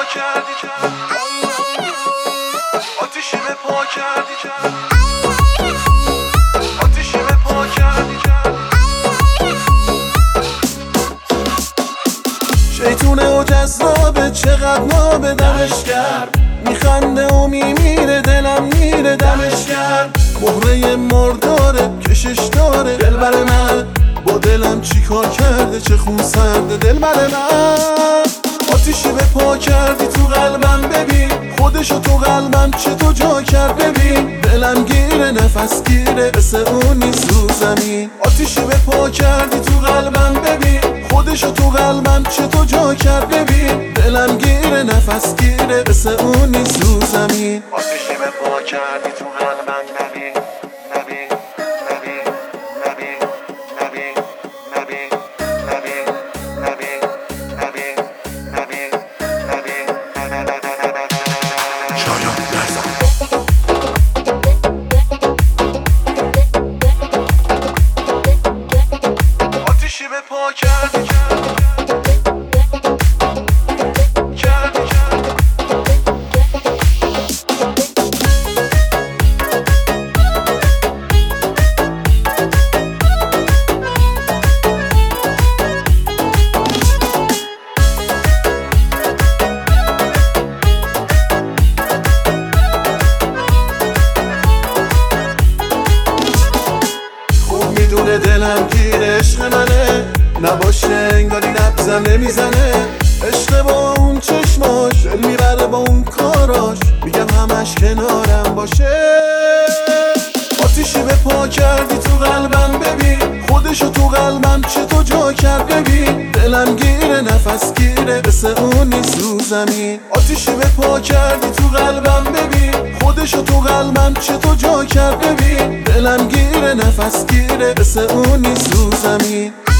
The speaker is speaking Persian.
کردی، آتیشی به پا کردی، آتیشی به پا کردی. شیطونه و جذابه، چقدر نابه دمش کرد، میخنده و میمیره، دلم میره دمش کرد. مهره مرداره، کشش داره دلبر من، با دلم چی کار کرده، چه خون سرده دلبر من. آتیشی به پا کردی تو قلبم، ببین خودشو تو قلبم چه تو جا کرد، ببین دلم گیره نفس گیره، مثل اون نیست رو زمین. آتیشی به پا کردی تو قلبم، ببین خودشو تو قلبم چه تو جا کرد، ببین دلم گیره نفس گیره، مثل اون نیست رو زمین. آتیشی به پا کردی تو قلبم، ببین ببین ببین ببین ببین ببین ببین ببین ببین ببین ببین. شایان نزن آتیشی به پا کردی، میدونه دلم گیر عشق منه، نباشه انگاری نبزم نمیزنه. عشق با اون چشماش، دل میبره با اون کاراش، میگم همش کنارم باشه. آتیشی به پا کردی تو قلبم، ببین خودشو تو قلبم چه تو جا کرد، ببین دلم گیره نفس گیره، مثل اون نیست رو زمین. آتیشی به پا کردی تو قلبم، ببین خودشو تو قلبم چه تو جا کرد، ببین دلم گیره نفس گیره، مثل اون نیست رو زمین.